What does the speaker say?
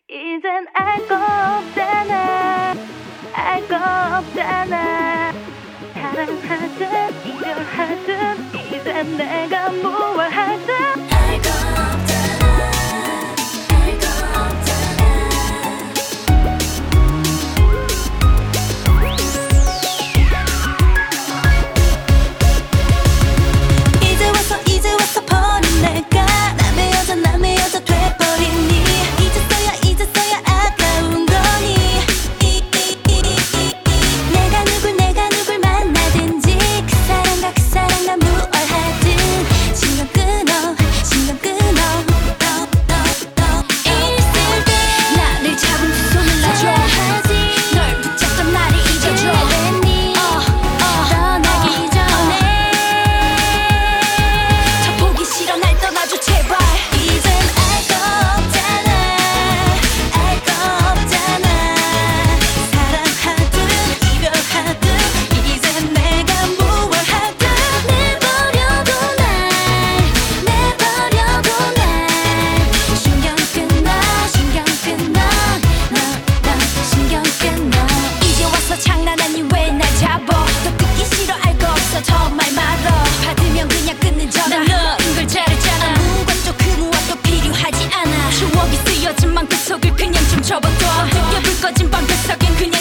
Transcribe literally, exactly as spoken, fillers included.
이젠 알 거 없잖아, 알 거 없잖아. 사랑하든 이별하든 이젠 내가 무얼 하든 알 거 없잖아, 알 거 없잖아. 이제 와서 이제 와서 버린 내가 남의 여자 남의 여자 돼버리니 이제서야 이제서야 아까운 거니 이, 이, 이, 이, 이. 내가 누굴 내가 누굴 만나든지 그 사람과 그 사람과 무얼 하든 신경 끊어 신경 끊어 너, 너, 너. 있을 때 나를 잡은 두 손을 놔줘 널 붙잡던 나를 잊어줘 어, 어, 떠나기 전에 저 보기 싫어 날 떠나줘 제발 이젠 알 거 없잖아 알 거 없잖아 사랑하든 이별하든 이젠 내가 무얼 하든 내버려둬 날 내버려둬 날 신경 끊어 신경 끊어 너너 신경 끊어 이제 와서 장난하니 왜 날 잡어 더 듣기 싫어 알 거 없어 정말 말어 받으면 그냥 끊는 전화 난 너인 걸 잘했잖아 아무것도 그 무엇도 필요하지 않아 추억이 쓰여진 방구석을 그냥 좀 접어둬 여불 꺼진 방구석엔 그냥